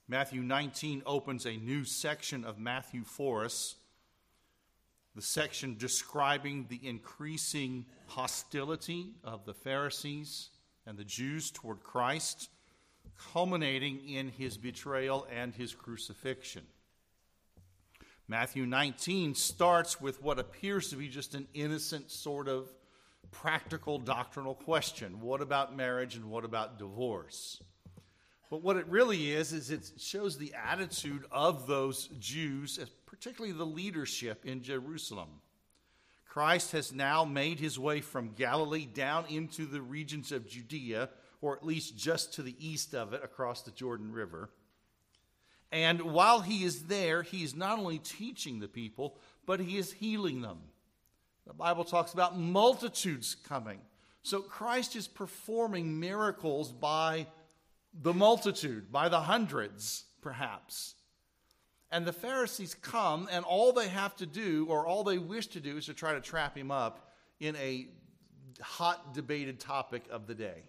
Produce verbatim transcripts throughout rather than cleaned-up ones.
Matthew nineteen opens a new section of Matthew for us, the section describing the increasing hostility of the Pharisees and the Jews toward Christ, culminating in his betrayal and his crucifixion. Matthew nineteen starts with what appears to be just an innocent sort of practical doctrinal question. What about marriage and what about divorce? But what it really is, is it shows the attitude of those Jews, particularly the leadership in Jerusalem. Christ has now made his way from Galilee down into the regions of Judea, or at least just to the east of it, across the Jordan River. And while he is there, he is not only teaching the people, but he is healing them. The Bible talks about multitudes coming. So Christ is performing miracles by the multitude, by the hundreds, perhaps. And the Pharisees come, and all they have to do, or all they wish to do, is to try to trap him up in a hot debated topic of the day.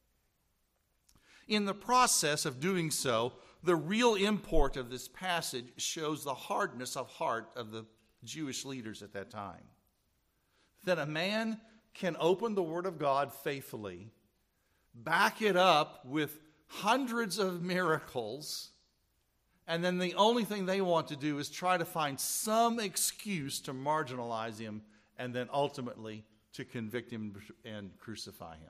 In the process of doing so, the real import of this passage shows the hardness of heart of the Jewish leaders at that time. That a man can open the Word of God faithfully, back it up with hundreds of miracles, and then the only thing they want to do is try to find some excuse to marginalize him and then ultimately to convict him and crucify him.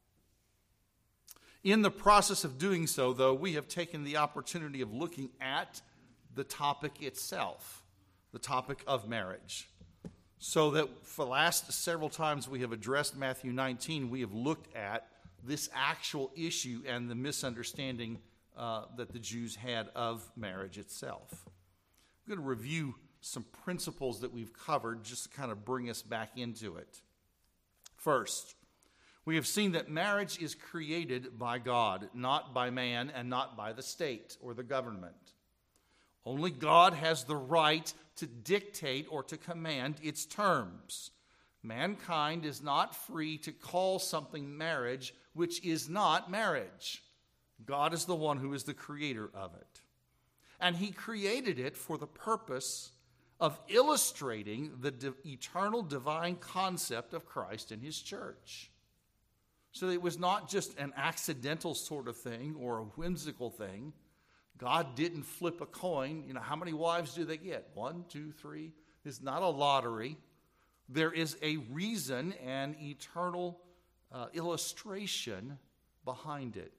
In the process of doing so, though, we have taken the opportunity of looking at the topic itself, the topic of marriage. So that for the last several times we have addressed Matthew nineteen, we have looked at this actual issue and the misunderstanding uh, that the Jews had of marriage itself. I'm going to review some principles that we've covered just to kind of bring us back into it. First, we have seen that marriage is created by God, not by man and not by the state or the government. Only God has the right to dictate or to command its terms. Mankind is not free to call something marriage which is not marriage. God is the one who is the creator of it. And he created it for the purpose of illustrating the di- eternal divine concept of Christ and his church. So it was not just an accidental sort of thing or a whimsical thing. God didn't flip a coin. You know, how many wives do they get? One, two, three. It's not a lottery. There is a reason and eternal uh, illustration behind it.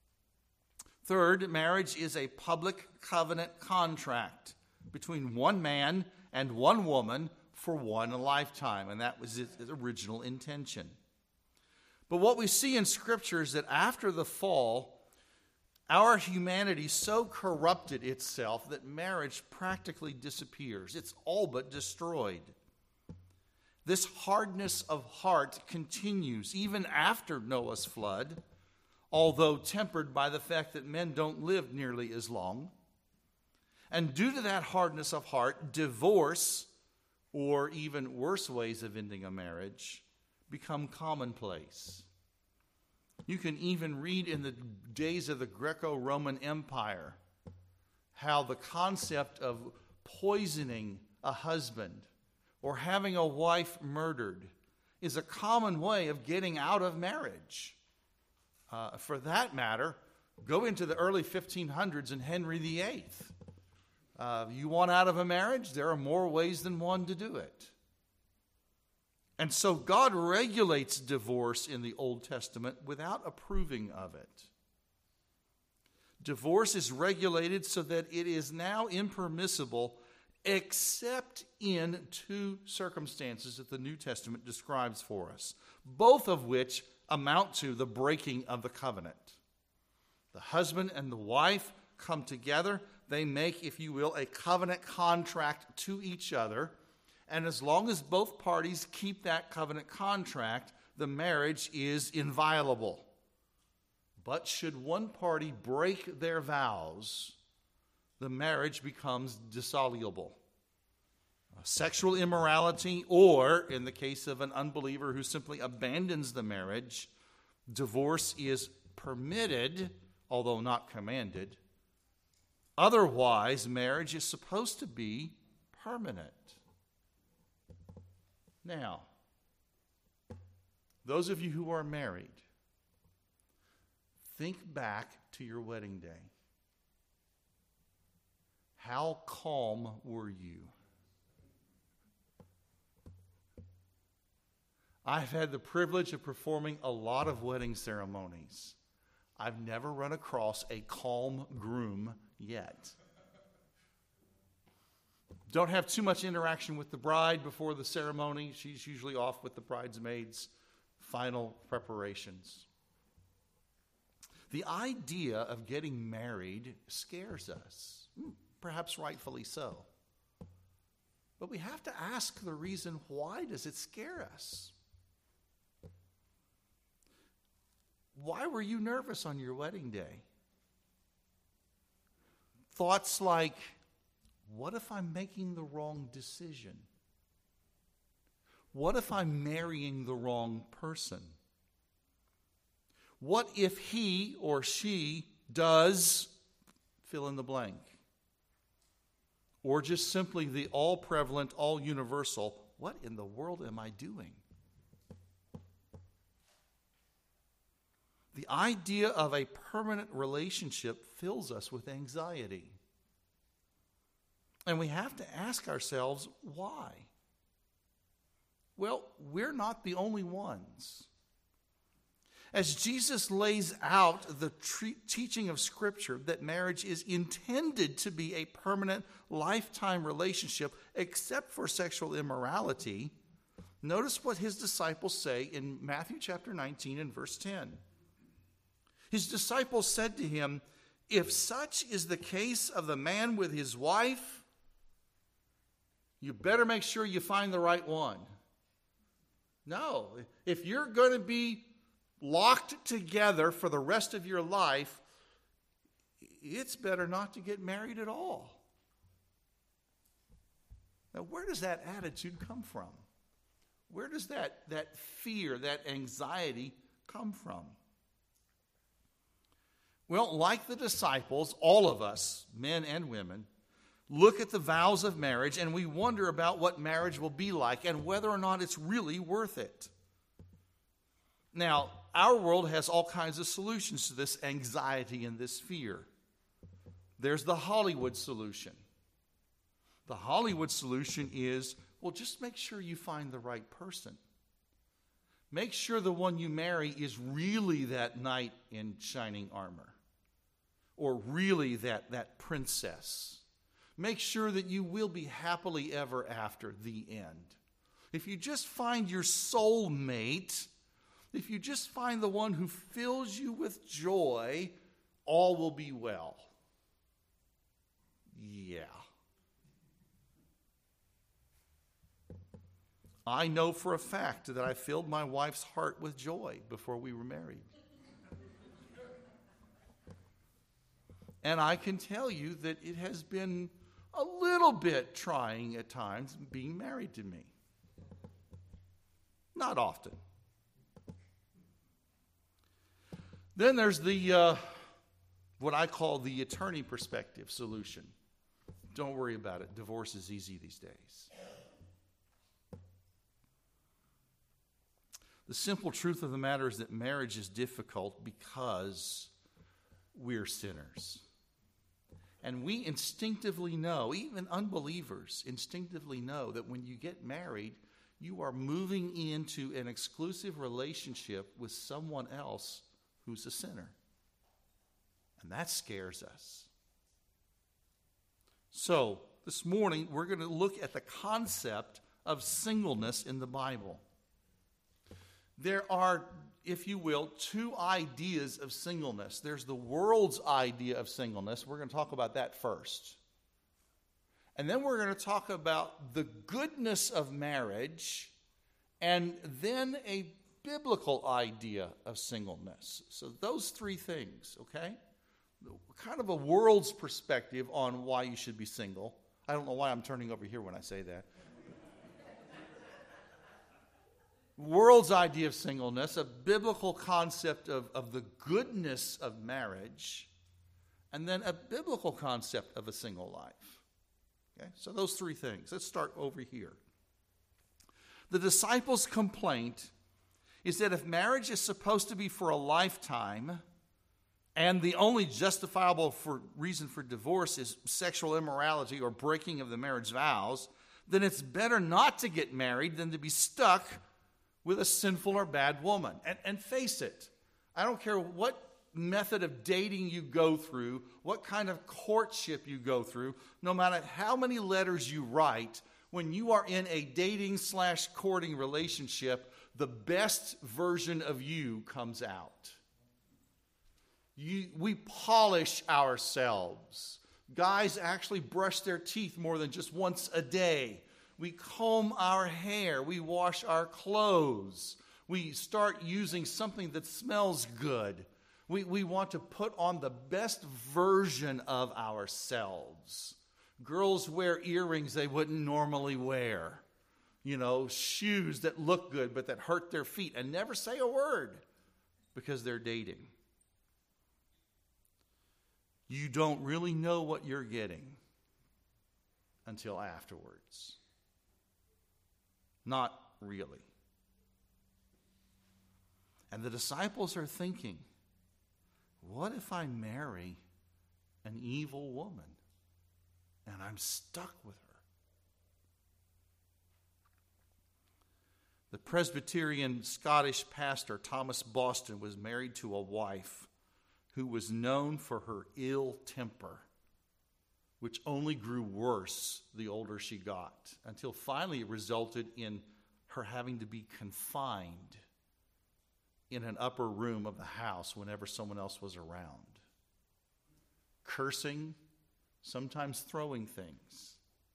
Third, marriage is a public covenant contract between one man and one woman for one lifetime, and that was its original intention. But what we see in Scripture is that after the fall, our humanity so corrupted itself that marriage practically disappears. It's all but destroyed. This hardness of heart continues even after Noah's flood, although tempered by the fact that men don't live nearly as long. And due to that hardness of heart, divorce, or even worse ways of ending a marriage, become commonplace. You can even read in the days of the Greco-Roman Empire how the concept of poisoning a husband or having a wife murdered is a common way of getting out of marriage. Uh, for that matter, go into the early fifteen hundreds and Henry the Eighth. Uh, you want out of a marriage? There are more ways than one to do it. And so God regulates divorce in the Old Testament without approving of it. Divorce is regulated so that it is now impermissible except in two circumstances that the New Testament describes for us, both of which amount to the breaking of the covenant. The husband and the wife come together. They make, if you will, a covenant contract to each other. And as long as both parties keep that covenant contract, the marriage is inviolable. But should one party break their vows, the marriage becomes dissoluble. Sexual immorality, or in the case of an unbeliever who simply abandons the marriage, divorce is permitted, although not commanded. Otherwise, marriage is supposed to be permanent. Now, those of you who are married, think back to your wedding day. How calm were you? I've had the privilege of performing a lot of wedding ceremonies. I've never run across a calm groom yet. Don't have too much interaction with the bride before the ceremony. She's usually off with the bridesmaids' final preparations. The idea of getting married scares us, perhaps rightfully so. But we have to ask the reason, why does it scare us? Why were you nervous on your wedding day? Thoughts like, what if I'm making the wrong decision? What if I'm marrying the wrong person? What if he or she does fill in the blank? Or just simply the all-prevalent, all-universal, what in the world am I doing? The idea of a permanent relationship fills us with anxiety. And we have to ask ourselves, why? Well, we're not the only ones. As Jesus lays out the tre- teaching of Scripture that marriage is intended to be a permanent, lifetime relationship, except for sexual immorality, notice what his disciples say in Matthew chapter nineteen and verse ten. His disciples said to him, "If such is the case of the man with his wife, you better make sure you find the right one." No, if you're going to be locked together for the rest of your life, it's better not to get married at all. Now, where does that attitude come from? Where does that, that fear, that anxiety come from? Well, like the disciples, all of us, men and women, look at the vows of marriage and we wonder about what marriage will be like and whether or not it's really worth it. Now, our world has all kinds of solutions to this anxiety and this fear. There's the Hollywood solution. The Hollywood solution is, well, just make sure you find the right person. Make sure the one you marry is really that knight in shining armor, or really that, that princess. Make sure that you will be happily ever after, the end. If you just find your soulmate, if you just find the one who fills you with joy, all will be well. Yeah. I know for a fact that I filled my wife's heart with joy before we were married. And I can tell you that it has been a little bit trying at times being married to me. Not often. Then there's the, uh, what I call the attorney perspective solution. Don't worry about it. Divorce is easy these days. The simple truth of the matter is that marriage is difficult because we're sinners. And we instinctively know, even unbelievers instinctively know, that when you get married, you are moving into an exclusive relationship with someone else who's a sinner. And that scares us. So, this morning, we're going to look at the concept of singleness in the Bible. There are, if you will, two ideas of singleness. There's the world's idea of singleness. We're going to talk about that first. And then we're going to talk about the goodness of marriage, and then a biblical idea of singleness. So those three things, okay? Kind of a world's perspective on why you should be single. I don't know why I'm turning over here when I say that. World's idea of singleness, a biblical concept of, of the goodness of marriage, and then a biblical concept of a single life. Okay? So those three things. Let's start over here. The disciples' complaint is that if marriage is supposed to be for a lifetime, and the only justifiable for reason for divorce is sexual immorality or breaking of the marriage vows, then it's better not to get married than to be stuck with a sinful or bad woman. And, and face it, I don't care what method of dating you go through, what kind of courtship you go through, no matter how many letters you write, when you are in a dating slash courting relationship, the best version of you comes out. You, we polish ourselves. Guys actually brush their teeth more than just once a day. We comb our hair. We wash our clothes. We start using something that smells good. We, we want to put on the best version of ourselves. Girls wear earrings they wouldn't normally wear. You know, shoes that look good but that hurt their feet and never say a word because they're dating. You don't really know what you're getting until afterwards. Not really. And the disciples are thinking, what if I marry an evil woman and I'm stuck with her? The Presbyterian Scottish pastor Thomas Boston was married to a wife who was known for her ill temper, which only grew worse the older she got, until finally it resulted in her having to be confined in an upper room of the house whenever someone else was around. Cursing, sometimes throwing things.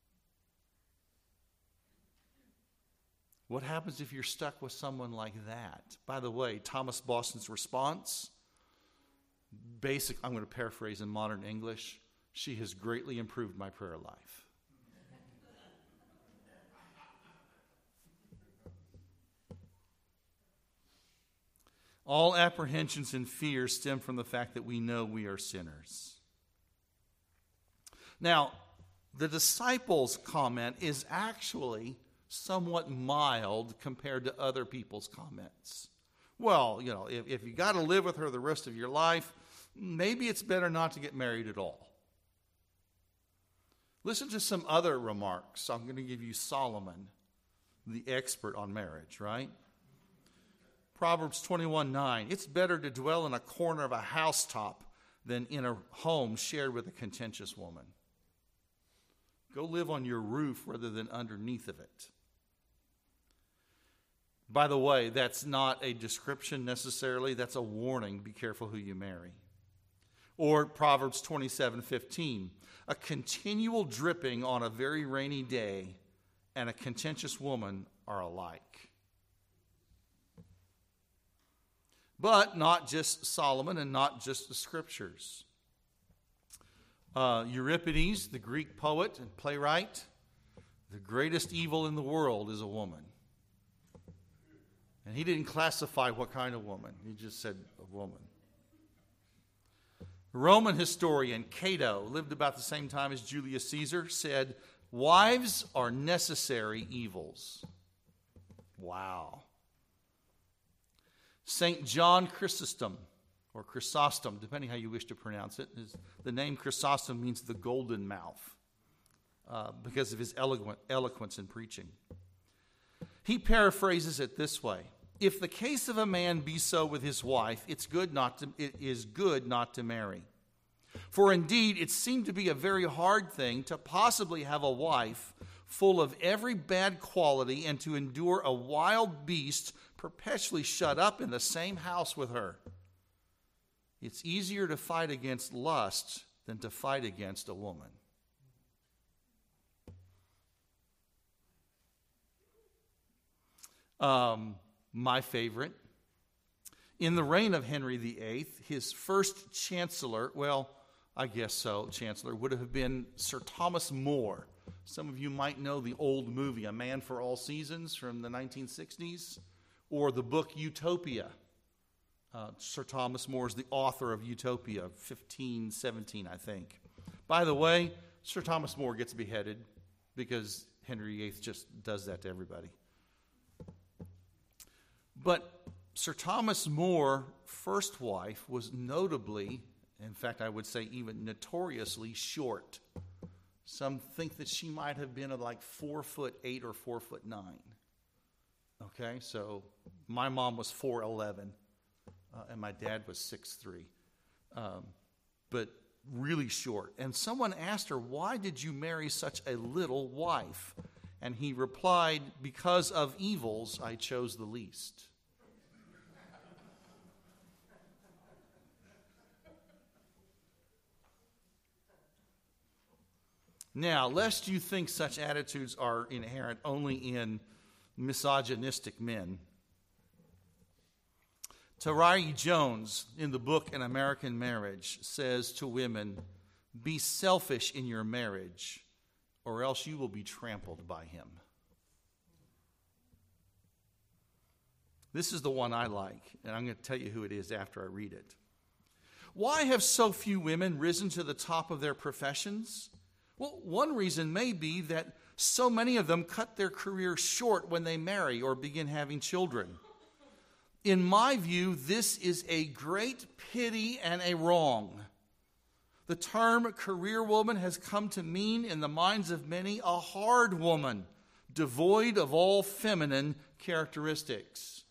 What happens if you're stuck with someone like that? By the way, Thomas Boston's response, basic, I'm going to paraphrase in modern English, she has greatly improved my prayer life. All apprehensions and fears stem from the fact that we know we are sinners. Now, the disciples' comment is actually somewhat mild compared to other people's comments. Well, you know, if, if you got to live with her the rest of your life, maybe it's better not to get married at all. Listen to some other remarks. I'm going to give you Solomon, the expert on marriage, right? Proverbs twenty-one nine. It's better to dwell in a corner of a housetop than in a home shared with a contentious woman. Go live on your roof rather than underneath of it. By the way, that's not a description necessarily. That's a warning. Be careful who you marry. Or Proverbs twenty-seven fifteen. A continual dripping on a very rainy day and a contentious woman are alike. But not just Solomon and not just the scriptures. Uh, Euripides, the Greek poet and playwright, the greatest evil in the world is a woman. And he didn't classify what kind of woman. He just said a woman. The Roman historian Cato, lived about the same time as Julius Caesar, said, wives are necessary evils. Wow. Saint John Chrysostom, or Chrysostom, depending how you wish to pronounce it, is, the name Chrysostom means the golden mouth uh, because of his eloquent, eloquence in preaching. He paraphrases it this way: if the case of a man be so with his wife, it's good not to, it is good not to marry. For indeed, it seemed to be a very hard thing to possibly have a wife full of every bad quality and to endure a wild beast perpetually shut up in the same house with her. It's easier to fight against lust than to fight against a woman. Um, my favorite. In the reign of Henry the Eighth, his first chancellor, well, I guess so, chancellor, would have been Sir Thomas More. Some of you might know the old movie, A Man for All Seasons, from the nineteen sixties, or the book Utopia Uh, Sir Thomas More is the author of Utopia, fifteen seventeen, I think. By the way, Sir Thomas More gets beheaded because Henry the Eighth just does that to everybody. But Sir Thomas More, first wife, was notably, in fact, I would say even notoriously short. Some think that she might have been like four foot eight or four foot nine. Okay, so my mom was four eleven, uh, and my dad was six three, um, but really short. And someone asked her, "Why did you marry such a little wife?" And he replied, "Because of evils, I chose the least." Now, lest you think such attitudes are inherent only in misogynistic men, Taraji Jones, in the book An American Marriage, says to women, "Be selfish in your marriage, or else you will be trampled by him." This is the one I like, and I'm going to tell you who it is after I read it. Why have so few women risen to the top of their professions? Well, one reason may be that so many of them cut their career short when they marry or begin having children. In my view, this is a great pity and a wrong. The term career woman has come to mean, in the minds of many, a hard woman, devoid of all feminine characteristics.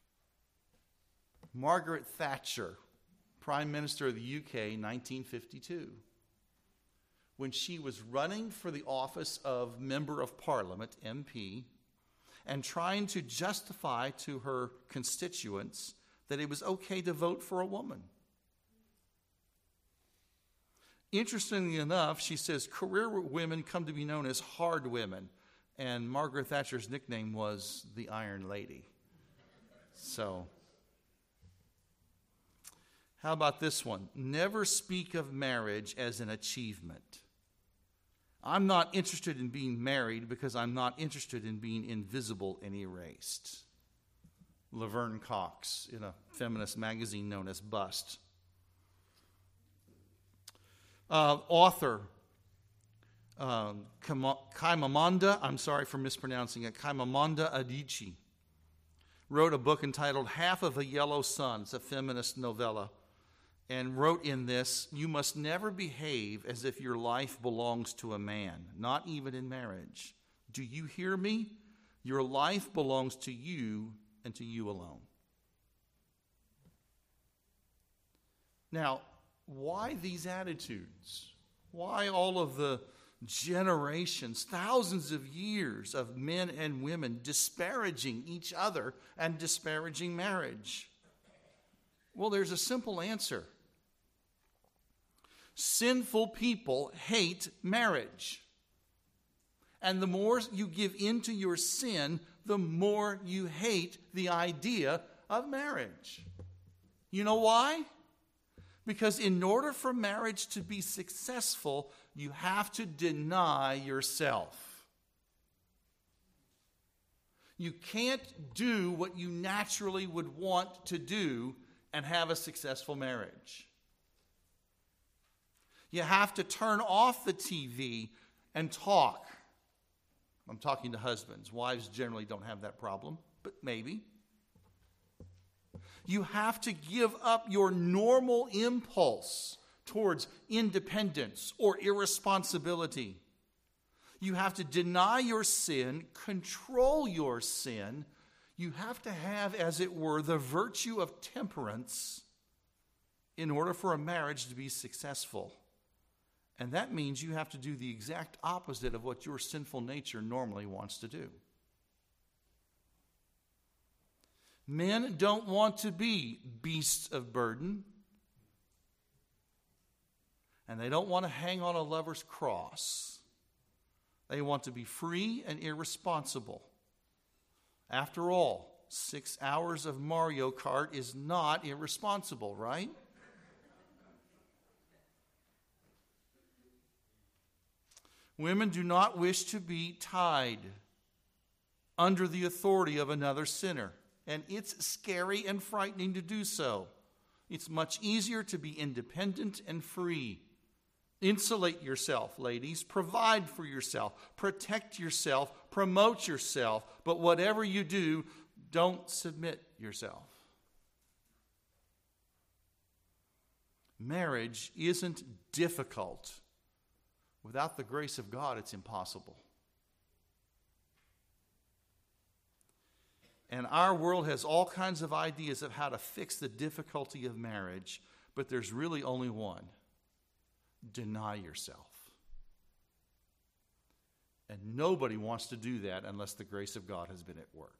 Margaret Thatcher, Prime Minister of the U K, nineteen fifty-two. When she was running for the office of Member of Parliament, M P, and trying to justify to her constituents that it was okay to vote for a woman. Interestingly enough, she says career women come to be known as hard women, and Margaret Thatcher's nickname was the Iron Lady. So, how about this one? Never speak of marriage as an achievement. I'm not interested in being married because I'm not interested in being invisible and erased. Laverne Cox, in a feminist magazine known as Bust. Uh, author um, Chimamanda, I'm sorry for mispronouncing it, Chimamanda Adichie, wrote a book entitled Half of a Yellow Sun. It's a feminist novella. And wrote in this, "You must never behave as if your life belongs to a man, not even in marriage. Do you hear me? Your life belongs to you and to you alone." Now, why these attitudes? Why all of the generations, thousands of years of men and women disparaging each other and disparaging marriage? Well, there's a simple answer. Sinful people hate marriage. And the more you give in to your sin, the more you hate the idea of marriage. You know why? Because in order for marriage to be successful, you have to deny yourself. You can't do what you naturally would want to do and have a successful marriage. You have to turn off the T V and talk. I'm talking to husbands. Wives generally don't have that problem, but maybe. You have to give up your normal impulse towards independence or irresponsibility. You have to deny your sin, control your sin. You have to have, as it were, the virtue of temperance in order for a marriage to be successful. And that means you have to do the exact opposite of what your sinful nature normally wants to do. Men don't want to be beasts of burden. And they don't want to hang on a lover's cross. They want to be free and irresponsible. After all, six hours of Mario Kart is not irresponsible, right? Women do not wish to be tied under the authority of another sinner. And it's scary and frightening to do so. It's much easier to be independent and free. Insulate yourself, ladies. Provide for yourself. Protect yourself. Promote yourself. But whatever you do, don't submit yourself. Marriage isn't difficult. Without the grace of God, it's impossible. And our world has all kinds of ideas of how to fix the difficulty of marriage, but there's really only one. Deny yourself. And nobody wants to do that unless the grace of God has been at work.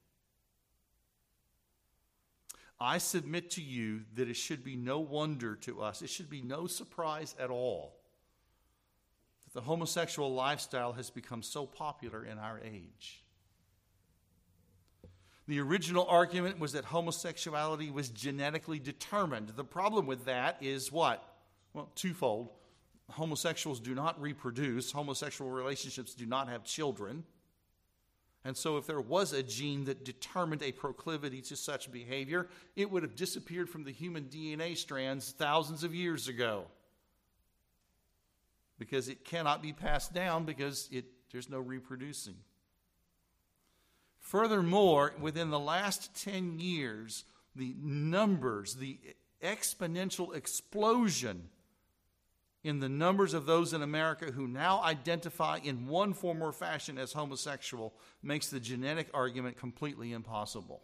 I submit to you that it should be no wonder to us, it should be no surprise at all that the homosexual lifestyle has become so popular in our age. The original argument was that homosexuality was genetically determined. The problem with that is what? Well, twofold. Homosexuals do not reproduce. Homosexual relationships do not have children. And so if there was a gene that determined a proclivity to such behavior, it would have disappeared from the human D N A strands thousands of years ago. Because it cannot be passed down because it, there's no reproducing. Furthermore, within the last ten years, the numbers, the exponential explosion in the numbers of those in America who now identify in one form or fashion as homosexual makes the genetic argument completely impossible.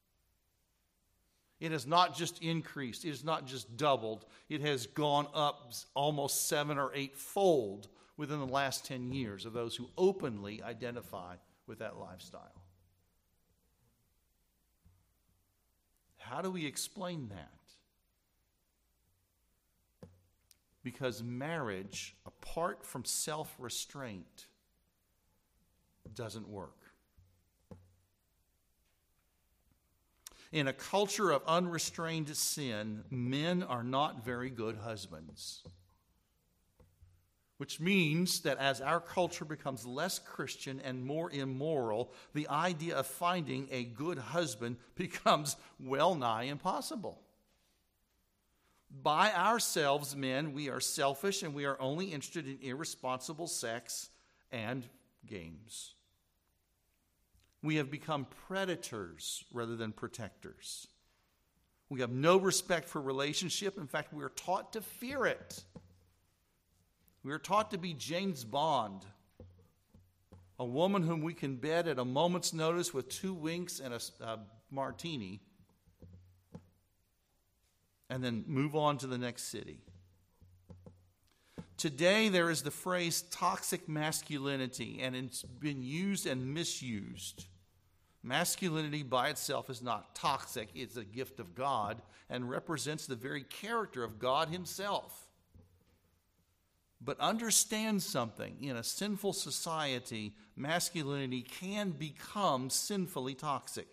It has not just increased, it has not just doubled, it has gone up almost seven or eight fold within the last ten years of those who openly identify with that lifestyle. How do we explain that? Because marriage, apart from self-restraint, doesn't work. In a culture of unrestrained sin, men are not very good husbands. Which means that as our culture becomes less Christian and more immoral, the idea of finding a good husband becomes well nigh impossible. By ourselves, men, we are selfish and we are only interested in irresponsible sex and games. We have become predators rather than protectors. We have no respect for relationship. In fact, we are taught to fear it. We are taught to be James Bond, a woman whom we can bed at a moment's notice with two winks and a, a martini, and then move on to the next city. Today, there is the phrase toxic masculinity, and it's been used and misused. Masculinity by itself is not toxic. It's a gift of God and represents the very character of God himself. But understand something. In a sinful society, masculinity can become sinfully toxic.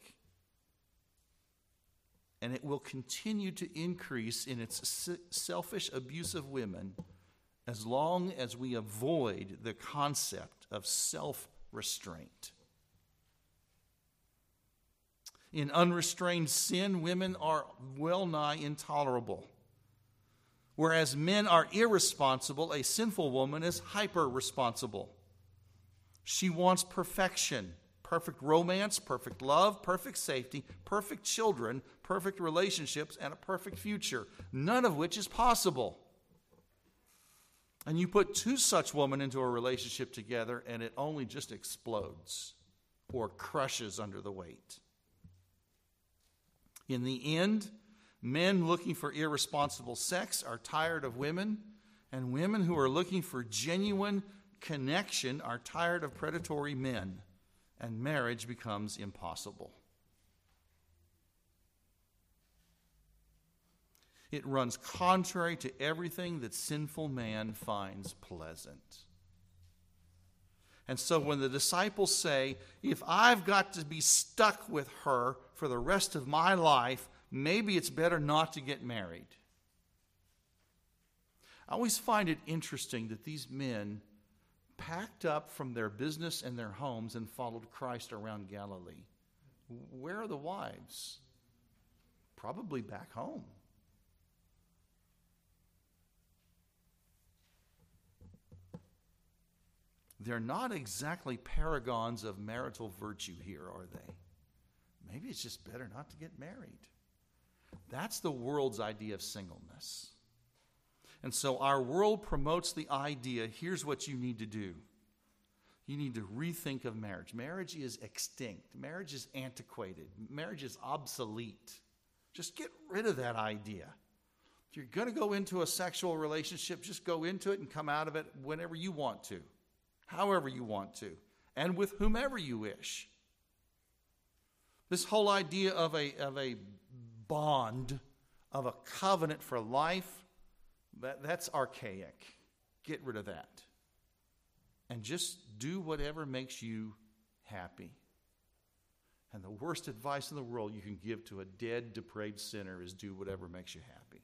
And it will continue to increase in its selfish abuse of women as long as we avoid the concept of self-restraint. In unrestrained sin, women are well nigh intolerable. Whereas men are irresponsible, a sinful woman is hyper-responsible. She wants perfection, perfect romance, perfect love, perfect safety, perfect children, perfect relationships, and a perfect future, none of which is possible. And you put two such women into a relationship together, and it only just explodes or crushes under the weight. In the end, men looking for irresponsible sex are tired of women, and women who are looking for genuine connection are tired of predatory men, and marriage becomes impossible. It runs contrary to everything that sinful man finds pleasant. And so when the disciples say, if I've got to be stuck with her for the rest of my life, maybe it's better not to get married. I always find it interesting that these men packed up from their business and their homes and followed Christ around Galilee. Where are the wives? Probably back home. They're not exactly paragons of marital virtue here, are they? Maybe it's just better not to get married. That's the world's idea of singleness. And so our world promotes the idea, here's what you need to do. You need to rethink of marriage. Marriage is extinct. Marriage is antiquated. Marriage is obsolete. Just get rid of that idea. If you're going to go into a sexual relationship, just go into it and come out of it whenever you want to, however you want to, and with whomever you wish. This whole idea of a, of a bond, of a covenant for life, that, that's archaic. Get rid of that. And just do whatever makes you happy. And the worst advice in the world you can give to a dead, depraved sinner is do whatever makes you happy.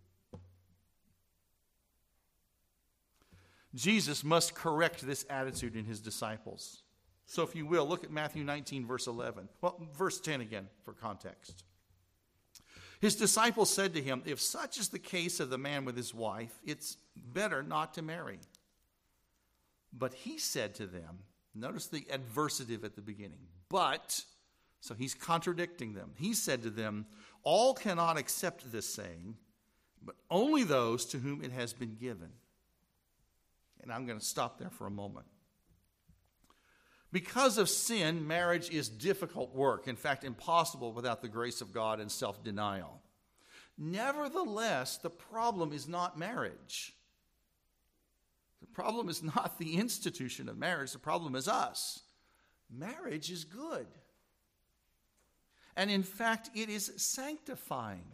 Jesus must correct this attitude in his disciples. So if you will, look at Matthew nineteen, verse eleven. Well, verse ten again for context. His disciples said to him, if such is the case of the man with his wife, it's better not to marry. But he said to them, notice the adversative at the beginning, but, so he's contradicting them. He said to them, all cannot accept this saying, but only those to whom it has been given. And I'm going to stop there for a moment. Because of sin, marriage is difficult work. In fact, impossible without the grace of God and self-denial. Nevertheless, the problem is not marriage. The problem is not the institution of marriage. The problem is us. Marriage is good. And in fact, it is sanctifying.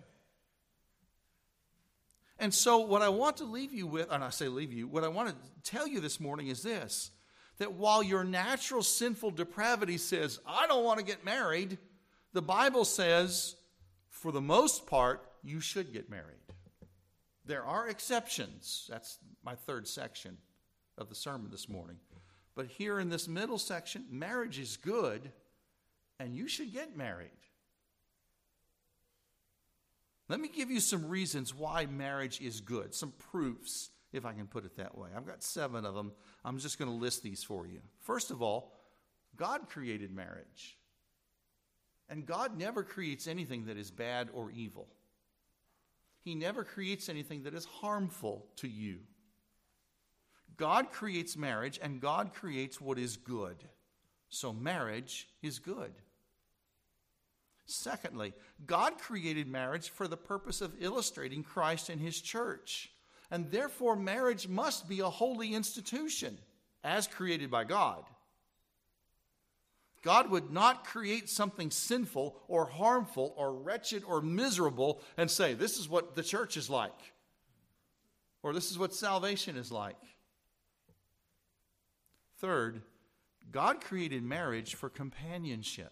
And so what I want to leave you with, and I say leave you, what I want to tell you this morning is this, that while your natural sinful depravity says, I don't want to get married, the Bible says, for the most part, you should get married. There are exceptions. That's my third section of the sermon this morning. But here in this middle section, marriage is good, and you should get married. Let me give you some reasons why marriage is good, some proofs, if I can put it that way. I've got seven of them. I'm just going to list these for you. First of all, God created marriage. And God never creates anything that is bad or evil. He never creates anything that is harmful to you. God creates marriage, and God creates what is good. So marriage is good. Secondly, God created marriage for the purpose of illustrating Christ and his church. And therefore, marriage must be a holy institution, as created by God. God would not create something sinful or harmful or wretched or miserable and say, this is what the church is like, or this is what salvation is like. Third, God created marriage for companionship.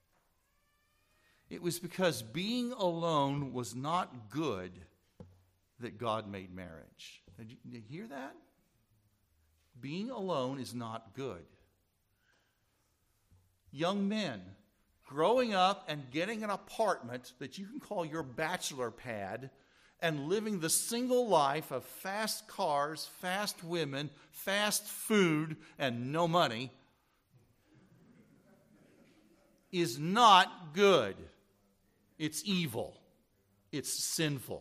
It was because being alone was not good that God made marriage. Did you, did you hear that? Being alone is not good. Young men, growing up and getting an apartment that you can call your bachelor pad and living the single life of fast cars, fast women, fast food, and no money is not good. It's evil. It's sinful.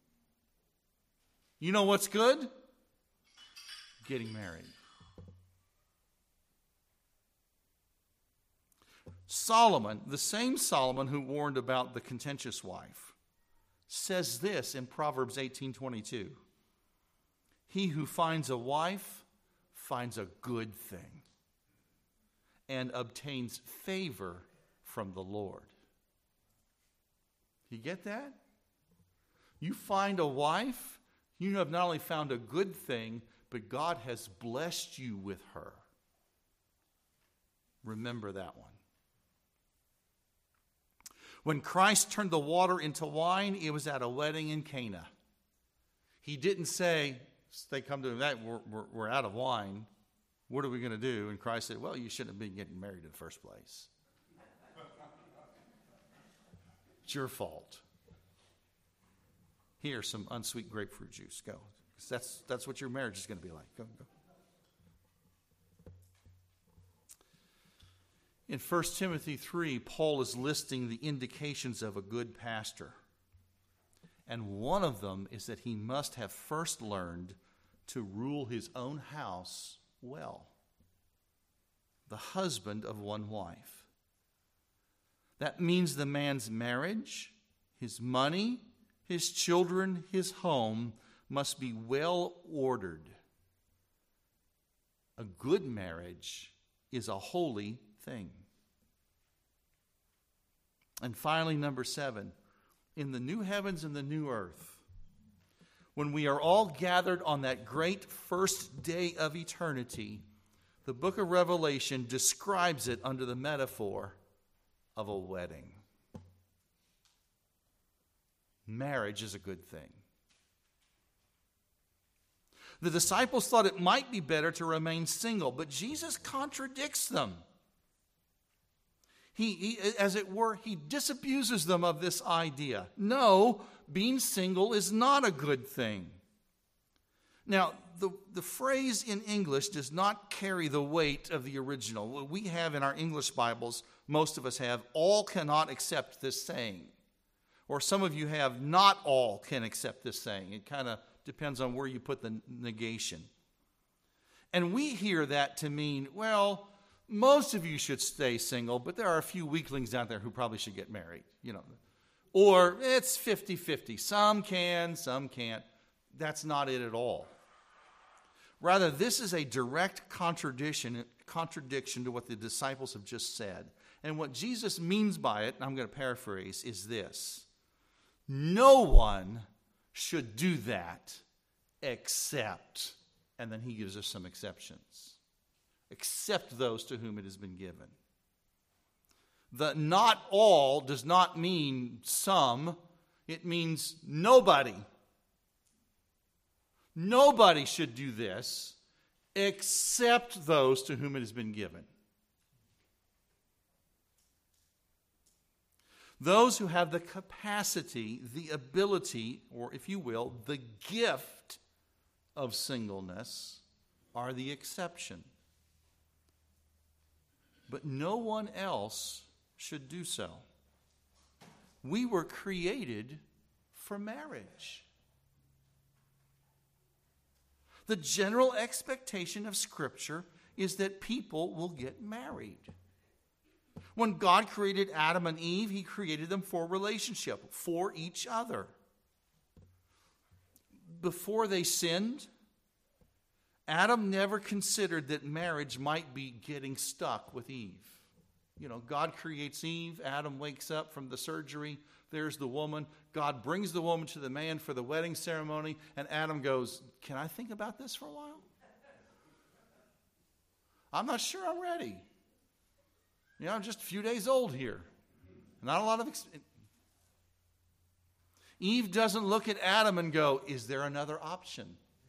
You know what's good? Getting married. Solomon, the same Solomon who warned about the contentious wife, says this in Proverbs eighteen twenty-two. He who finds a wife finds a good thing and obtains favor from the Lord. You get that? You find a wife, you have not only found a good thing, but God has blessed you with her. Remember that one. When Christ turned the water into wine, it was at a wedding in Cana. He didn't say, they come to him, that we're, we're, we're out of wine. What are we going to do? And Christ said, well, you shouldn't have been getting married in the first place. It's your fault. Here's some unsweet grapefruit juice. Go. That's, that's what your marriage is going to be like. Go, go. In First Timothy three, Paul is listing the indications of a good pastor. And one of them is that he must have first learned to rule his own house well. The husband of one wife. That means the man's marriage, his money, his children, his home must be well ordered. A good marriage is a holy thing. And finally, number seven, in the new heavens and the new earth, when we are all gathered on that great first day of eternity, the book of Revelation describes it under the metaphor of a wedding. Marriage is a good thing. The disciples thought it might be better to remain single, but Jesus contradicts them. He, he, as it were, he disabuses them of this idea. No, being single is not a good thing. Now, the, the phrase in English does not carry the weight of the original. What we have in our English Bibles, most of us have, all cannot accept this saying. Or some of you have, not all can accept this saying. It kind of depends on where you put the negation. And we hear that to mean, well, most of you should stay single, but there are a few weaklings out there who probably should get married, you know. Or it's fifty-fifty. Some can, some can't. That's not it at all. Rather, this is a direct contradiction, contradiction to what the disciples have just said. And what Jesus means by it, and I'm going to paraphrase, is this. No one should do that except, and then he gives us some exceptions. Except those to whom it has been given. The not all does not mean some. It means nobody. Nobody should do this except those to whom it has been given. Those who have the capacity, the ability, or if you will, the gift of singleness are the exception. But no one else should do so. We were created for marriage. The general expectation of Scripture is that people will get married. When God created Adam and Eve, he created them for relationship, for each other. Before they sinned, Adam never considered that marriage might be getting stuck with Eve. You know, God creates Eve, Adam wakes up from the surgery, there's the woman. God brings the woman to the man for the wedding ceremony, and Adam goes, can I think about this for a while? I'm not sure I'm ready. You know, I'm just a few days old here. Not a lot of experience. Eve doesn't look at Adam and go, is there another option?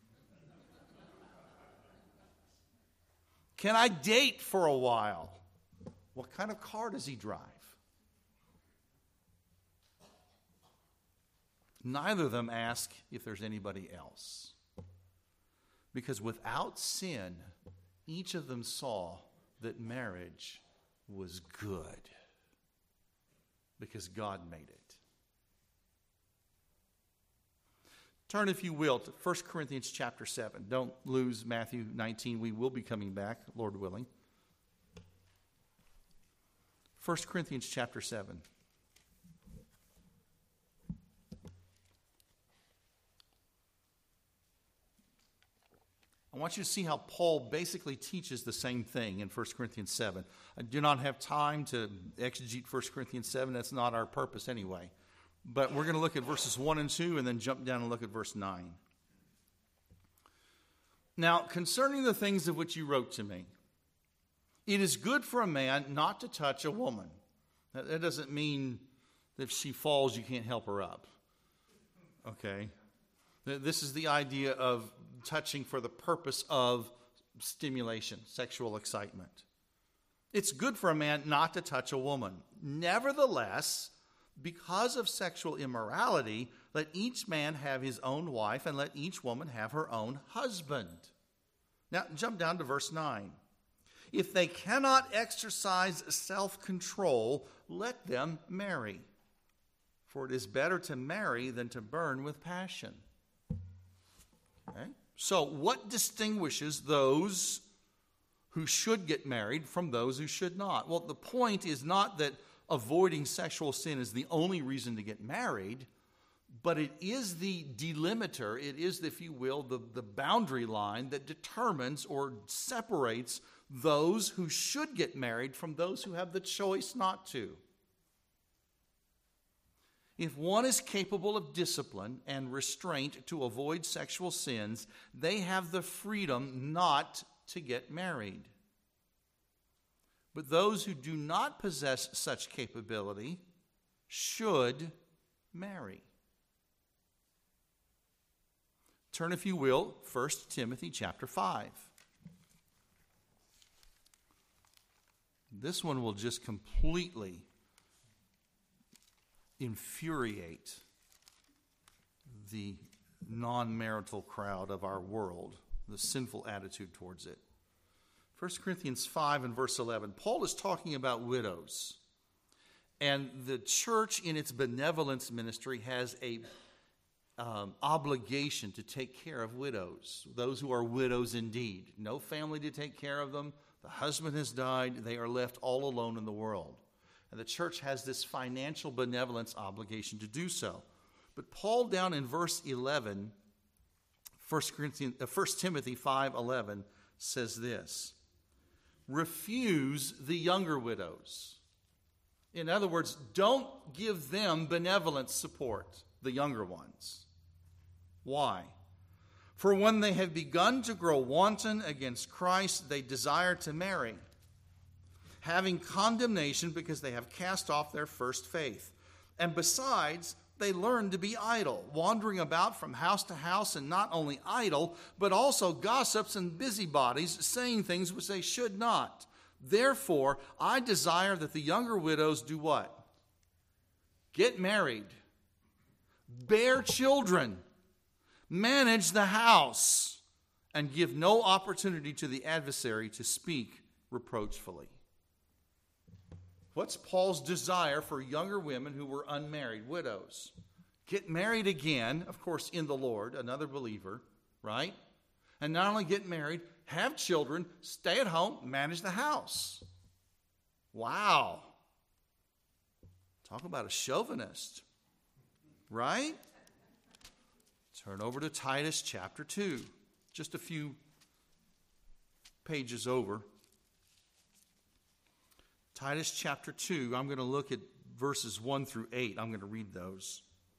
Can I date for a while? What kind of car does he drive? Neither of them ask if there's anybody else. Because without sin, each of them saw that marriage was good. Because God made it. Turn, if you will, to First Corinthians chapter seven. Don't lose Matthew nineteen. We will be coming back, Lord willing. First Corinthians chapter seven. I want you to see how Paul basically teaches the same thing in First Corinthians seven. I do not have time to exegete First Corinthians seven. That's not our purpose anyway. But we're going to look at verses one and two and then jump down and look at verse nine. Now, concerning the things of which you wrote to me, it is good for a man not to touch a woman. That doesn't mean that if she falls, you can't help her up. Okay? This is the idea of touching for the purpose of stimulation, sexual excitement. It's good for a man not to touch a woman. Nevertheless, Because of sexual immorality, let each man have his own wife, and let each woman have her own husband. Now, jump down to verse nine. If they cannot exercise self-control, let them marry. For it is better to marry than to burn with passion. Okay? So, what distinguishes those who should get married from those who should not? Well, the point is not that avoiding sexual sin is the only reason to get married, but it is the delimiter, it is, if you will, the, the boundary line that determines or separates those who should get married from those who have the choice not to. If one is capable of discipline and restraint to avoid sexual sins, they have the freedom not to get married. But those who do not possess such capability should marry. Turn, if you will, First Timothy chapter five. This one will just completely infuriate the non-marital crowd of our world, the sinful attitude towards it. First Corinthians five and verse eleven, Paul is talking about widows. And the church in its benevolence ministry has a um, obligation to take care of widows, those who are widows indeed. No family to take care of them. The husband has died. They are left all alone in the world. And the church has this financial benevolence obligation to do so. But Paul, down in verse eleven, First Corinthians, uh, First Timothy five eleven, says this: refuse the younger widows. In other words, don't give them benevolent support, the younger ones. Why? For when they have begun to grow wanton against Christ, they desire to marry, having condemnation because they have cast off their first faith. And besides, they learn to be idle, wandering about from house to house, and not only idle, but also gossips and busybodies, saying things which they should not. Therefore, I desire that the younger widows do what? Get married, bear children, manage the house, and give no opportunity to the adversary to speak reproachfully. What's Paul's desire for younger women who were unmarried, widows? Get married again, of course, in the Lord, another believer, right? And not only get married, have children, stay at home, manage the house. Wow. Talk about a chauvinist, right? Turn over to Titus chapter two, just a few pages over. Titus chapter two, I'm going to look at verses one through eight. I'm going to read those.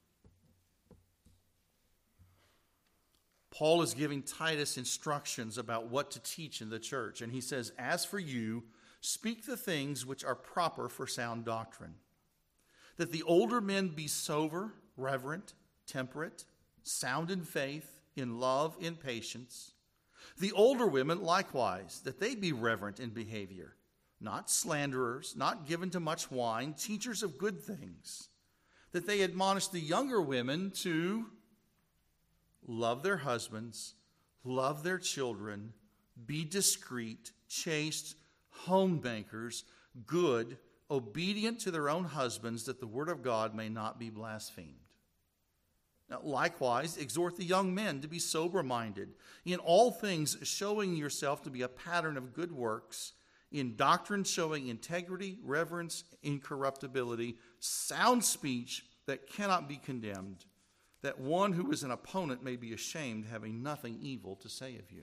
Paul is giving Titus instructions about what to teach in the church. And he says, as for you, speak the things which are proper for sound doctrine, that the older men be sober, reverent, temperate, sound in faith, in love, in patience. The older women likewise, that they be reverent in behavior, not slanderers, not given to much wine, teachers of good things, that they admonish the younger women to love their husbands, love their children, be discreet, chaste, homemakers, good, obedient to their own husbands, that the word of God may not be blasphemed. Now, likewise, exhort the young men to be sober-minded, in all things showing yourself to be a pattern of good works, in doctrine showing integrity, reverence, incorruptibility, sound speech that cannot be condemned, that one who is an opponent may be ashamed, having nothing evil to say of you.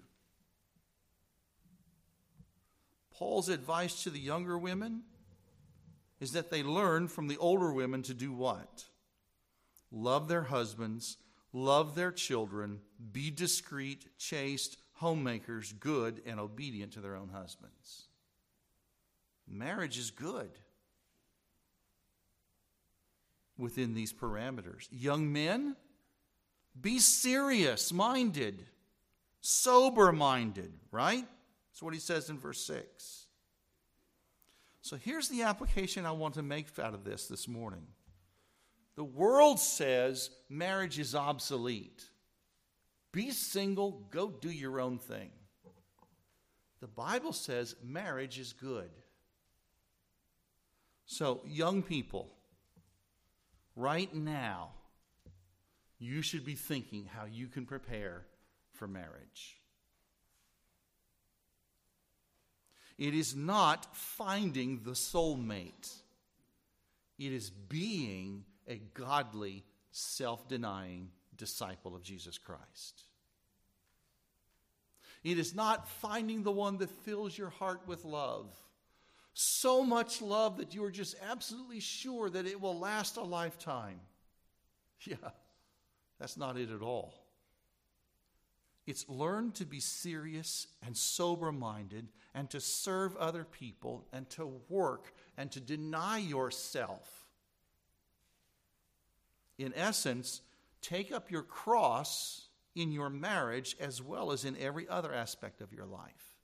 Paul's advice to the younger women is that they learn from the older women to do what? Love their husbands, love their children, be discreet, chaste, homemakers, good, and obedient to their own husbands. Marriage is good within these parameters. Young men, be serious-minded, sober-minded, right? That's what he says in verse six. So here's the application I want to make out of this this morning. The world says marriage is obsolete. Be single, go do your own thing. The Bible says marriage is good. So, young people, right now, you should be thinking how you can prepare for marriage. It is not finding the soulmate. It is being a godly, self-denying disciple of Jesus Christ. It is not finding the one that fills your heart with love. So much love that you are just absolutely sure that it will last a lifetime. Yeah, that's not it at all. It's learn to be serious and sober-minded and to serve other people and to work and to deny yourself. In essence, take up your cross in your marriage as well as in every other aspect of your life.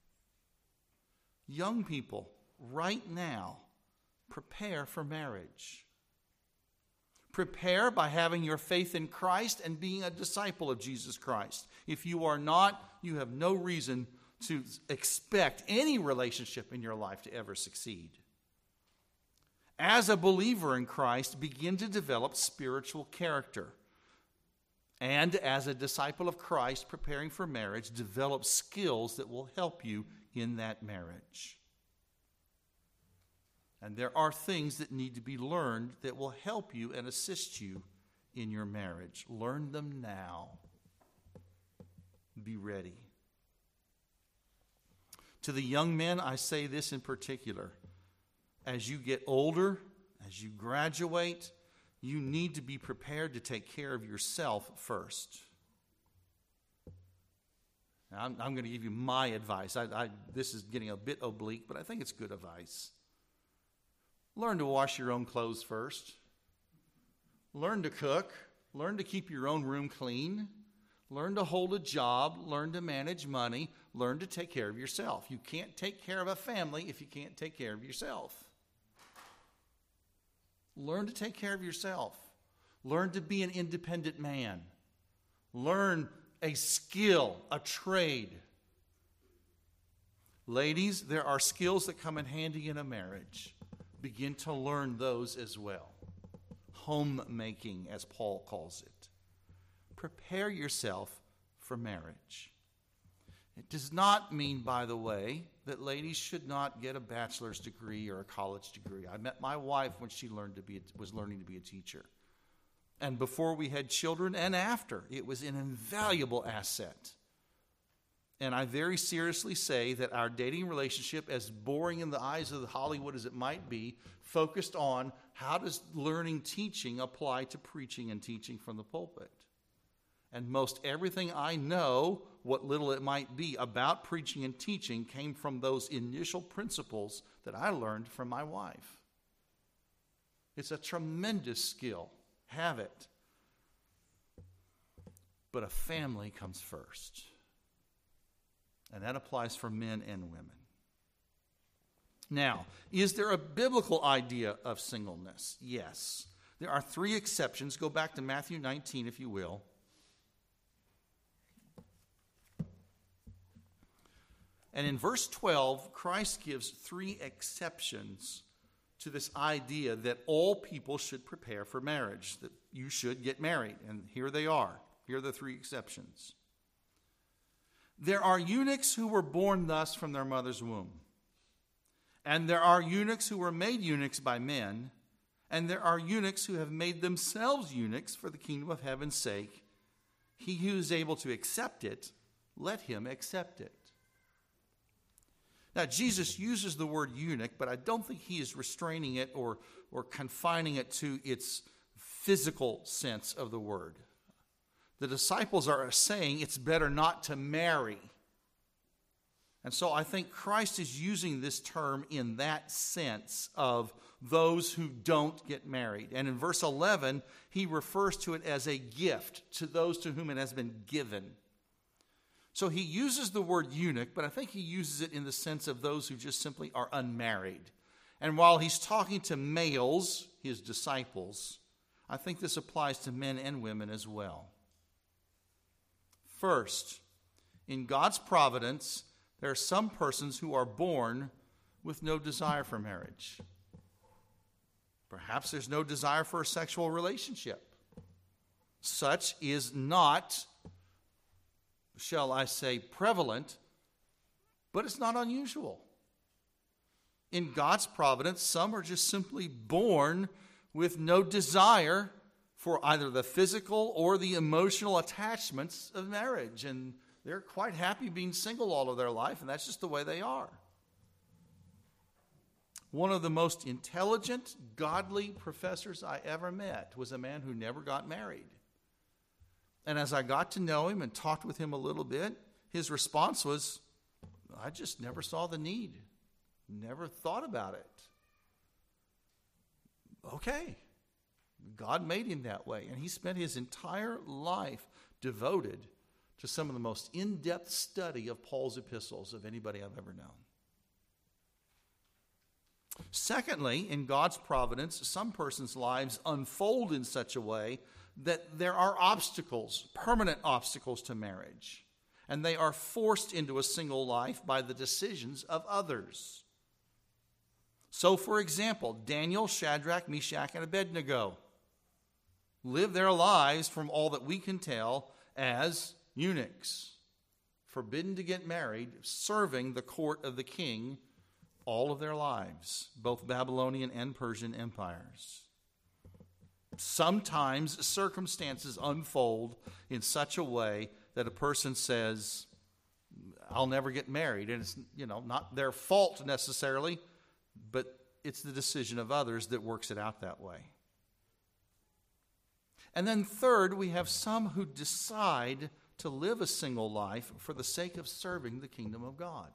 Young people, right now, prepare for marriage. Prepare by having your faith in Christ and being a disciple of Jesus Christ. If you are not, you have no reason to expect any relationship in your life to ever succeed. As a believer in Christ, begin to develop spiritual character. And as a disciple of Christ preparing for marriage, develop skills that will help you in that marriage. And there are things that need to be learned that will help you and assist you in your marriage. Learn them now. Be ready. To the young men, I say this in particular. As you get older, as you graduate, you need to be prepared to take care of yourself first. Now, I'm, I'm going to give you my advice. I, I, this is getting a bit oblique, but I think it's good advice. Learn to wash your own clothes first. Learn to cook. Learn to keep your own room clean. Learn to hold a job. Learn to manage money. Learn to take care of yourself. You can't take care of a family if you can't take care of yourself. Learn to take care of yourself. Learn to be an independent man. Learn a skill, a trade. Ladies, there are skills that come in handy in a marriage. Begin to learn those as well. Homemaking, as Paul calls it. Prepare yourself for marriage. It does not mean, by the way, that ladies should not get a bachelor's degree or a college degree. I met my wife when she learned to be a, was learning to be a teacher. And before we had children and after, it was an invaluable asset. And I very seriously say that our dating relationship, as boring in the eyes of Hollywood as it might be, focused on how does learning teaching apply to preaching and teaching from the pulpit. And most everything I know, what little it might be, about preaching and teaching came from those initial principles that I learned from my wife. It's a tremendous skill. Have it. But a family comes first. And that applies for men and women. Now, is there a biblical idea of singleness? Yes. There are three exceptions. Go back to Matthew nineteen, if you will. And in verse twelve, Christ gives three exceptions to this idea that all people should prepare for marriage, that you should get married. And here they are. Here are the three exceptions. There are eunuchs who were born thus from their mother's womb. And there are eunuchs who were made eunuchs by men. And there are eunuchs who have made themselves eunuchs for the kingdom of heaven's sake. He who is able to accept it, let him accept it. Now, Jesus uses the word eunuch, but I don't think he is restraining it or, or confining it to its physical sense of the word. The disciples are saying it's better not to marry. And so I think Christ is using this term in that sense of those who don't get married. And in verse eleven, he refers to it as a gift to those to whom it has been given. So he uses the word eunuch, but I think he uses it in the sense of those who just simply are unmarried. And while he's talking to males, his disciples, I think this applies to men and women as well. First, in God's providence, there are some persons who are born with no desire for marriage. Perhaps there's no desire for a sexual relationship. Such is not, shall I say, prevalent, but it's not unusual. In God's providence, some are just simply born with no desire for either the physical or the emotional attachments of marriage, and they're quite happy being single all of their life, and that's just the way they are. One of the most intelligent, godly professors I ever met was a man who never got married. And as I got to know him and talked with him a little bit, his response was, I just never saw the need. Never thought about it. Okay. God made him that way. And he spent his entire life devoted to some of the most in-depth study of Paul's epistles of anybody I've ever known. Secondly, in God's providence, some persons' lives unfold in such a way that there are obstacles, permanent obstacles to marriage, and they are forced into a single life by the decisions of others. So, for example, Daniel, Shadrach, Meshach, and Abednego live their lives, from all that we can tell, as eunuchs, forbidden to get married, serving the court of the king all of their lives, both Babylonian and Persian empires. Sometimes circumstances unfold in such a way that a person says, I'll never get married. And it's, you know, not their fault necessarily, but it's the decision of others that works it out that way. And then third, we have some who decide to live a single life for the sake of serving the kingdom of God.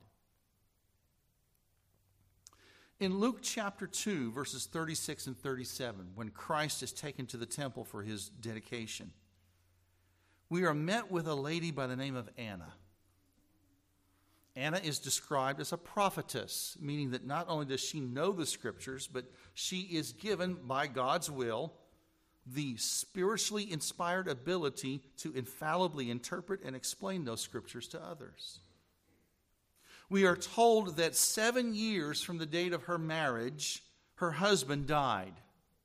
In Luke chapter two, verses thirty-six and thirty-seven, when Christ is taken to the temple for his dedication, we are met with a lady by the name of Anna. Anna is described as a prophetess, meaning that not only does she know the scriptures, but she is given by God's will the spiritually inspired ability to infallibly interpret and explain those scriptures to others. We are told that seven years from the date of her marriage, her husband died.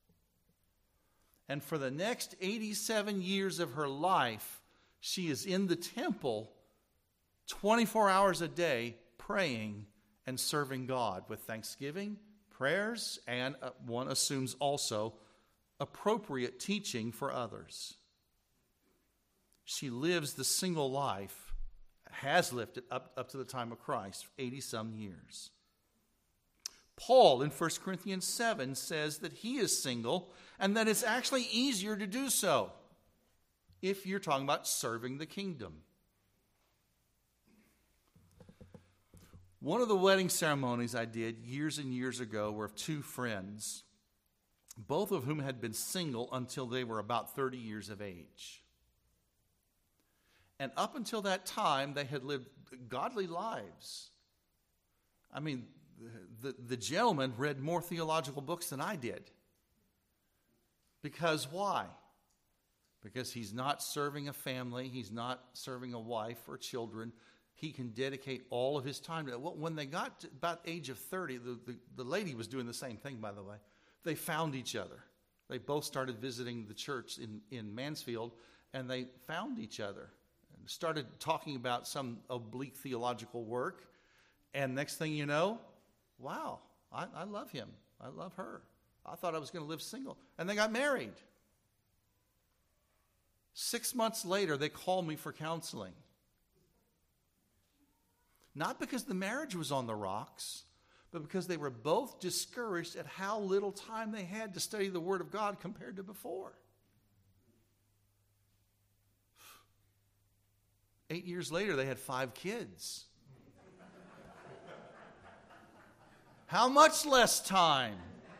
And for the next eighty-seven years of her life, she is in the temple twenty-four hours a day praying and serving God with thanksgiving, prayers, and uh, one assumes also appropriate teaching for others. She lives the single life, has lived it up, up to the time of Christ, eighty-some years. Paul in First Corinthians seven says that he is single and that it's actually easier to do so if you're talking about serving the kingdom. One of the wedding ceremonies I did years and years ago were of two friends, both of whom had been single until they were about thirty years of age. And up until that time, they had lived godly lives. I mean, the, the gentleman read more theological books than I did. Because why? Because he's not serving a family, he's not serving a wife or children. He can dedicate all of his time to it. When they got to about the age of thirty, the, the, the lady was doing the same thing, by the way. They found each other. They both started visiting the church in, in Mansfield, and they found each other. And started talking about some oblique theological work. And next thing you know, wow, I, I love him. I love her. I thought I was going to live single. And they got married. Six months later, they called me for counseling. Not because the marriage was on the rocks, but because they were both discouraged at how little time they had to study the Word of God compared to before. Eight years later, they had five kids. How much less time?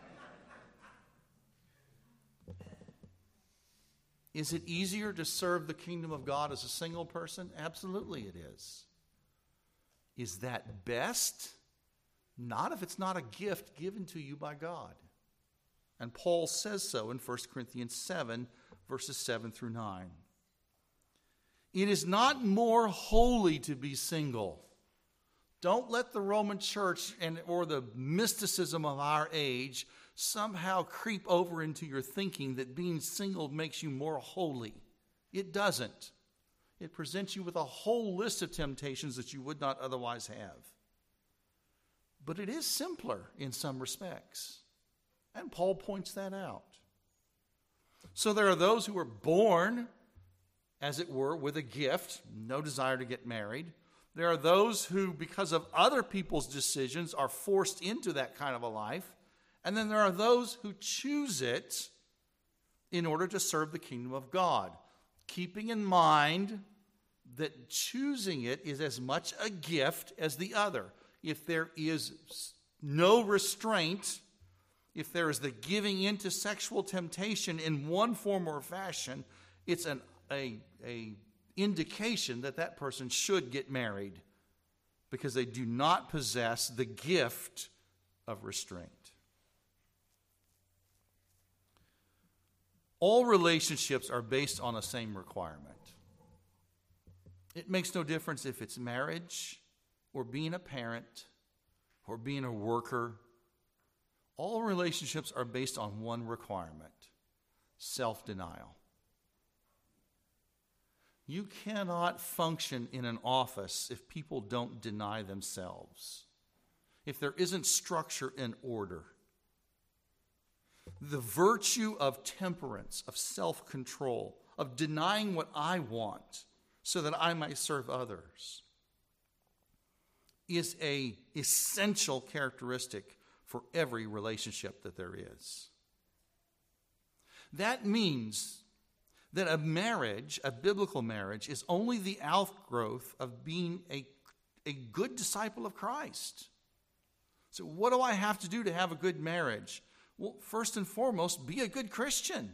Is it easier to serve the kingdom of God as a single person? Absolutely it is. Is that best? Not if it's not a gift given to you by God. And Paul says so in First Corinthians seven, verses seven through nine. It is not more holy to be single. Don't let the Roman Church and or the mysticism of our age somehow creep over into your thinking that being single makes you more holy. It doesn't. It presents you with a whole list of temptations that you would not otherwise have. But it is simpler in some respects. And Paul points that out. So there are those who are born, as it were, with a gift, no desire to get married. There are those who, because of other people's decisions, are forced into that kind of a life. And then there are those who choose it in order to serve the kingdom of God, keeping in mind that choosing it is as much a gift as the other. If there is no restraint, if there is the giving into sexual temptation in one form or fashion, it's an a, a indication that that person should get married because they do not possess the gift of restraint. All relationships are based on the same requirement. It makes no difference if it's marriage or being a parent or being a worker. All relationships are based on one requirement: self-denial. You cannot function in an office if people don't deny themselves, if there isn't structure and order. The virtue of temperance, of self-control, of denying what I want so that I might serve others, is an essential characteristic for every relationship that there is. That means that a marriage, a biblical marriage, is only the outgrowth of being a, a good disciple of Christ. So what do I have to do to have a good marriage? Well, first and foremost, be a good Christian.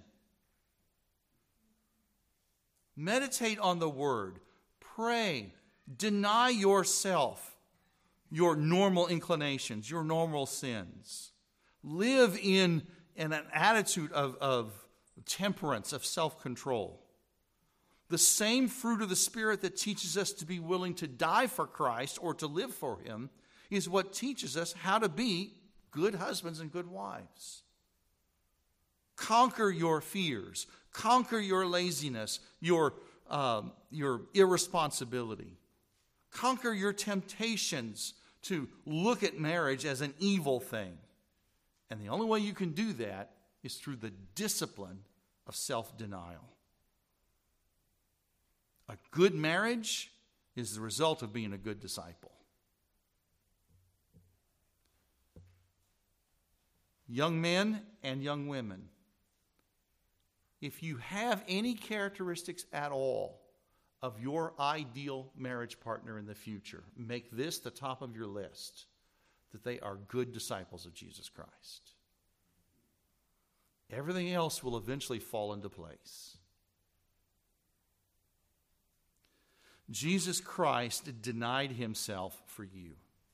Meditate on the Word. Pray. Deny yourself, your normal inclinations, your normal sins. Live in, in an attitude of, of temperance, of self-control. The same fruit of the Spirit that teaches us to be willing to die for Christ or to live for Him is what teaches us how to be good husbands and good wives. Conquer your fears. Conquer your laziness, your, um, your irresponsibility. Conquer your temptations to look at marriage as an evil thing. And the only way you can do that is through the discipline of self-denial. A good marriage is the result of being a good disciple. Young men and young women, if you have any characteristics at all of your ideal marriage partner in the future, make this the top of your list, that they are good disciples of Jesus Christ. Everything else will eventually fall into place. Jesus Christ denied himself for you.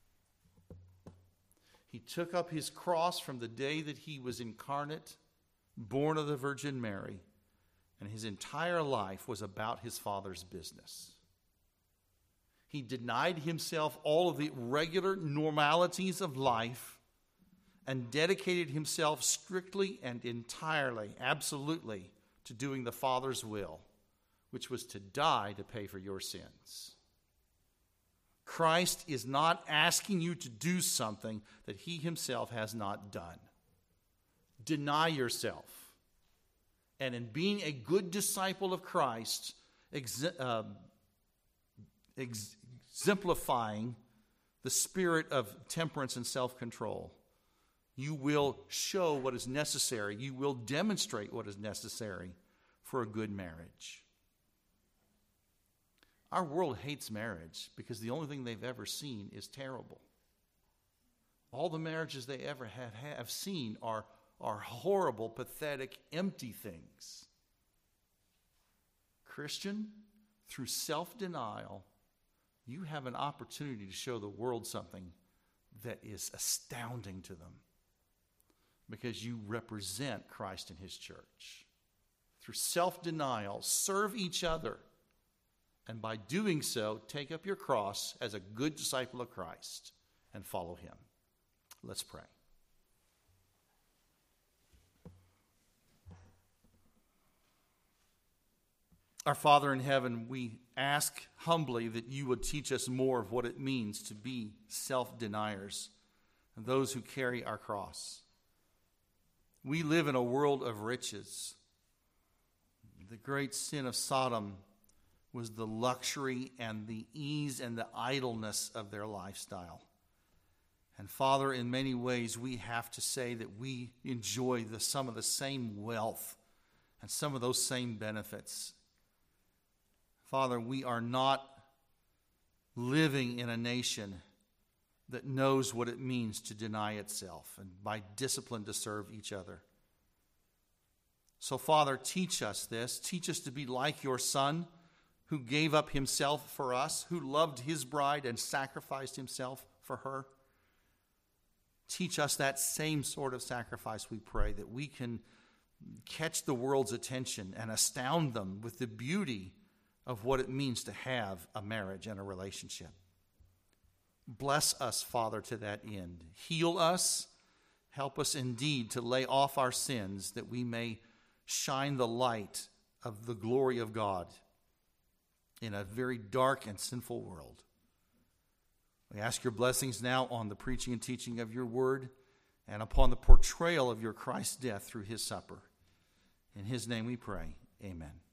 He took up his cross from the day that he was incarnate, born of the Virgin Mary, and his entire life was about his Father's business. He denied himself all of the regular normalities of life and dedicated himself strictly and entirely, absolutely, to doing the Father's will, which was to die to pay for your sins. Christ is not asking you to do something that he himself has not done. Deny yourself. And in being a good disciple of Christ, ex- uh, ex- exemplifying the spirit of temperance and self-control, you will show what is necessary. You will demonstrate what is necessary for a good marriage. Our world hates marriage because the only thing they've ever seen is terrible. All the marriages they ever have, have seen are, are horrible, pathetic, empty things. Christian, through self-denial, you have an opportunity to show the world something that is astounding to them. because you represent Christ and his church. Through self-denial, serve each other, and by doing so, take up your cross as a good disciple of Christ and follow him. Let's pray. Our Father in heaven, we ask humbly that you would teach us more of what it means to be self-deniers and those who carry our cross. We live in a world of riches. The great sin of Sodom was the luxury and the ease and the idleness of their lifestyle. And Father, in many ways, we have to say that we enjoy the, some of the same wealth and some of those same benefits. Father, we are not living in a nation that knows what it means to deny itself and by discipline to serve each other. So, Father, teach us this. Teach us to be like your Son, who gave up himself for us, who loved his bride and sacrificed himself for her. Teach us that same sort of sacrifice, we pray, that we can catch the world's attention and astound them with the beauty of what it means to have a marriage and a relationship. Bless us, Father, to that end. Heal us. Help us indeed to lay off our sins that we may shine the light of the glory of God in a very dark and sinful world. We ask your blessings now on the preaching and teaching of your word and upon the portrayal of your Christ's death through his supper. In his name we pray. Amen.